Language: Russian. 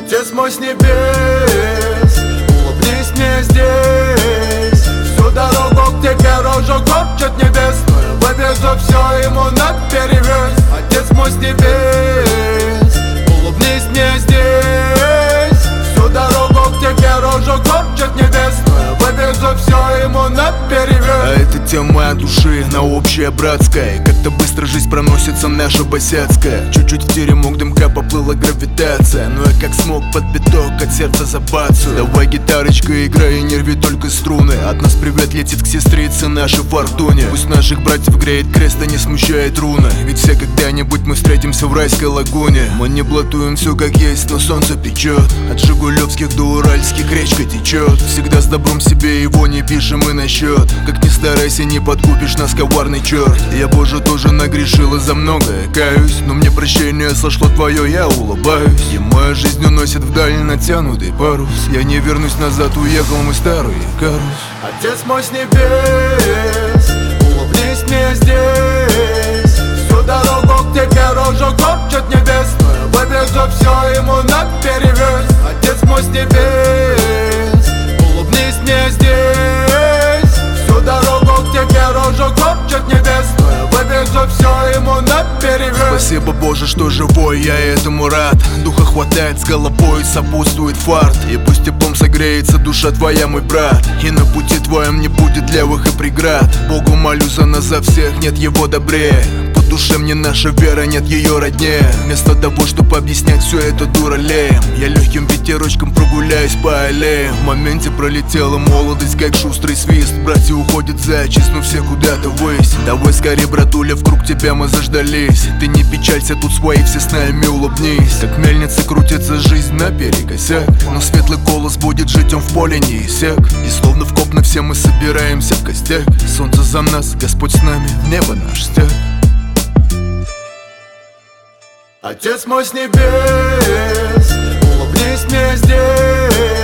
Отец мой с небес, улыбнись мне здесь. Всю дорогу к тебе рожу корчит небесную, вывезу все ему наперевес. Отец мой с небес, улыбнись мне здесь. Всю дорогу к тебе рожу корчит небесную, вывезу все ему наперевес. А это тема от души, на общее братское. Как-то быстро жизнь проносится наша босяцкая. Чуть-чуть в теремок дымка поплыла гравитация, но я как смог под биток от сердца забацаю. Давай, гитарочка, играй и не рви только струны. От нас привет летит к сестрице нашей фортуне. Пусть наших братьев греет крест, а не смущает руна. Ведь все когда-нибудь мы встретимся в райской лагуне. Мы не блатуем все как есть, но солнце печет. От жигулевских до уральских речка течет. Всегда с добром себе его не пишем и на счет. Как ни старайся, не подкупишь нас, коварный черт. Я, боже, тоже нагрешил и за многое каюсь, но мне прощение сошло твое, я улыбаюсь. И моя жизнь уносит вдаль натянутый парус. Я не вернусь назад, уехал мой старый Карус. Отец мой с небес, улыбнись мне здесь. Всю дорогу к тебе рожу корчит небесную, вывезу все ему наперевес. Отец мой с небес, улыбнись мне здесь. Всю дорогу к тебе рожу корчит небесную, вывезу все ему наперевес. Спасибо, Боже, что живой, я этому рад. Духа хватает с головой, сопутствует фарт. И пусть теплом согреется душа твоя, мой брат. И на пути твоем не будет левых и преград. Богу молю за нас, за всех, нет его добрее. По душе мне наша вера, нет ее роднее. Вместо того, чтобы объяснять все это дуралеем, я легким ветерочком прогуляюсь по аллеям. В моменте пролетела молодость, как шустрый свист. Братья уходят за честь, но все куда-то ввысь. Давай скорее, братуля, вкруг тебя мы заждались. Ты не печалься, тут свои все с нами, улыбнись. Как мельница крутится жизнь наперекосяк, но светлый голос будет жить, он в поле не иссяк. И словно в копны все мы собираемся в костяк. Солнце за нас, Господь с нами, в небо наш стяг. Отец мой с небес, улыбнись мне здесь.